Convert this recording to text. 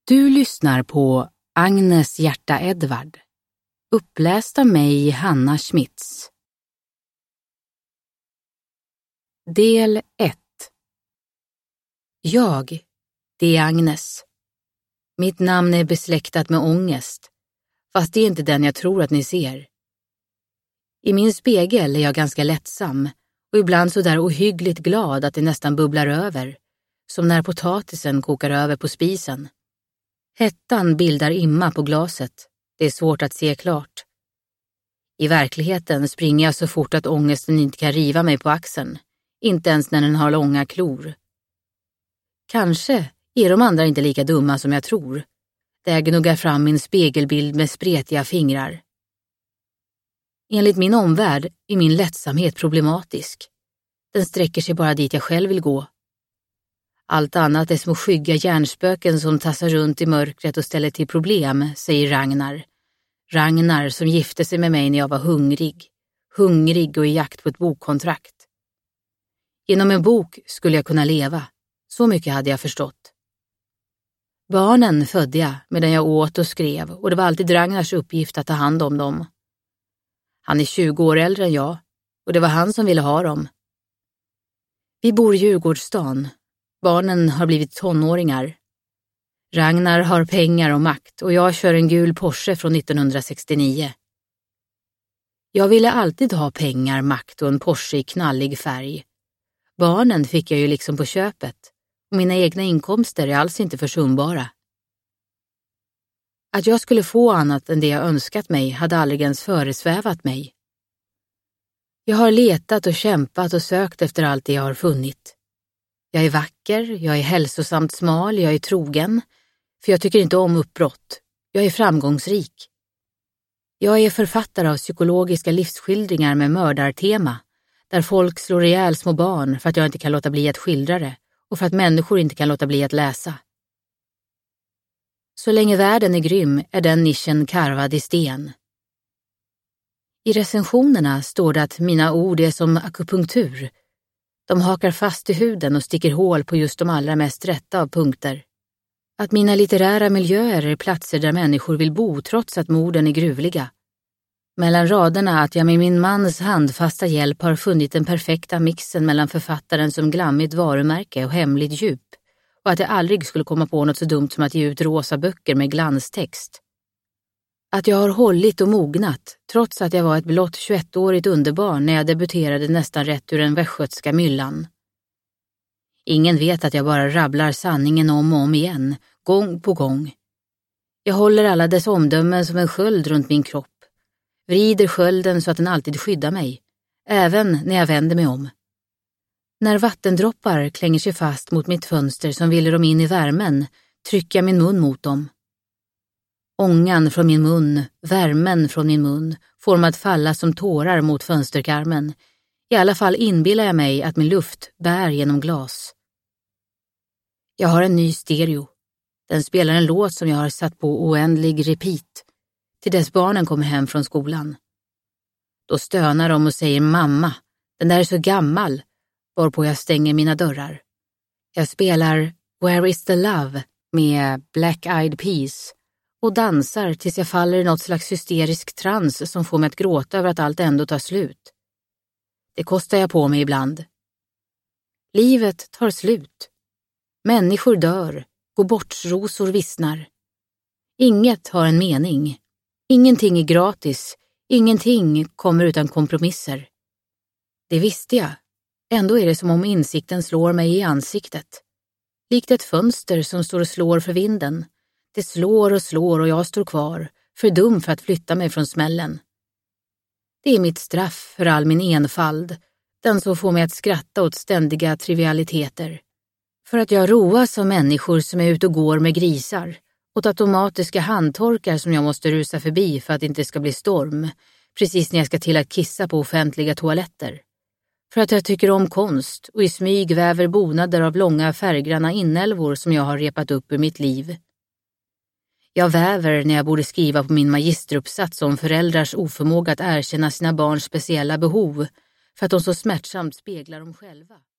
Du lyssnar på Agnes hjärta Edvard, uppläst av mig, Hanna Schmitz. Del 1. Det är Agnes. Mitt namn är besläktat med ångest, fast det är inte den jag tror att ni ser. I min spegel är jag ganska lättsam och ibland så där ohyggligt glad att det nästan bubblar över, som när potatisen kokar över på spisen. Hettan bildar imma på glaset. Det är svårt att se klart. I verkligheten springer jag så fort att ångesten inte kan riva mig på axeln, inte ens när den har långa klor. Kanske är de andra inte lika dumma som jag tror, där jag gnuggar fram min spegelbild med spretiga fingrar. Enligt min omvärld är min lättsamhet problematisk. Den sträcker sig bara dit jag själv vill gå. Allt annat är små skygga hjärnspöken som tassar runt i mörkret och ställer till problem, säger Ragnar. Ragnar som gifte sig med mig när jag var hungrig och i jakt på ett bokkontrakt. Genom en bok skulle jag kunna leva, så mycket hade jag förstått. Barnen födde jag medan jag åt och skrev, och det var alltid Ragnars uppgift att ta hand om dem. Han är 20 år äldre än jag, och det var han som ville ha dem. Vi bor i Djurgårdsstan. Barnen har blivit tonåringar. Ragnar har pengar och makt och jag kör en gul Porsche från 1969. Jag ville alltid ha pengar, makt och en Porsche i knallig färg. Barnen fick jag ju liksom på köpet och mina egna inkomster är alls inte försumbara. Att jag skulle få annat än det jag önskat mig hade aldrig ens föresvävat mig. Jag har letat och kämpat och sökt efter allt det jag har funnit. Jag är vacker, jag är hälsosamt smal, jag är trogen, för jag tycker inte om uppbrott. Jag är framgångsrik. Jag är författare av psykologiska livsskildringar med mördartema, där folk slår ihjäl små barn för att jag inte kan låta bli att skildra det och för att människor inte kan låta bli att läsa. Så länge världen är grym är den nischen karvad i sten. I recensionerna står det att mina ord är som akupunktur. De hakar fast i huden och sticker hål på just de allra mest rätta av punkter. Att mina litterära miljöer är platser där människor vill bo trots att morden är gruvliga. Mellan raderna att jag med min mans handfasta hjälp har funnit den perfekta mixen mellan författaren som glammigt varumärke och hemligt djup. Och att jag aldrig skulle komma på något så dumt som att ge ut rosa böcker med glanstext. Att jag har hållit och mognat, trots att jag var ett blott 21-årigt underbarn när jag debuterade nästan rätt ur den västgötska myllan. Ingen vet att jag bara rabblar sanningen om och om igen, gång på gång. Jag håller alla dess omdömen som en sköld runt min kropp. Vrider skölden så att den alltid skyddar mig, även när jag vänder mig om. När vattendroppar klänger sig fast mot mitt fönster som ville dem in i värmen, trycker jag min mun mot dem. Ångan från min mun, värmen från min mun, får mig att falla som tårar mot fönsterkarmen. I alla fall inbillar jag mig att min luft bär genom glas. Jag har en ny stereo. Den spelar en låt som jag har satt på oändlig repeat, till dess barnen kommer hem från skolan. Då stönar de och säger mamma, den där är så gammal, varpå jag stänger mina dörrar. Jag spelar Where is the Love med Black Eyed Peas och dansar tills jag faller i något slags hysterisk trans som får mig att gråta över att allt ändå tar slut. Det kostar jag på mig ibland. Livet tar slut. Människor dör, gå-bort-rosor vissnar. Inget har en mening. Ingenting är gratis. Ingenting kommer utan kompromisser. Det visste jag. Ändå är det som om insikten slår mig i ansiktet. Likt ett fönster som står och slår för vinden. Det slår och jag står kvar, för dum för att flytta mig från smällen. Det är mitt straff för all min enfald, den som får mig att skratta åt ständiga trivialiteter. För att jag roas av människor som är ute och går med grisar, åt automatiska handtorkar som jag måste rusa förbi för att det inte ska bli storm, precis när jag ska till att kissa på offentliga toaletter. För att jag tycker om konst och i smyg väver bonader av långa färggranna inälvor som jag har repat upp ur mitt liv. Jag väver när jag borde skriva på min magisteruppsats om föräldrars oförmåga att erkänna sina barns speciella behov för att de så smärtsamt speglar dem själva.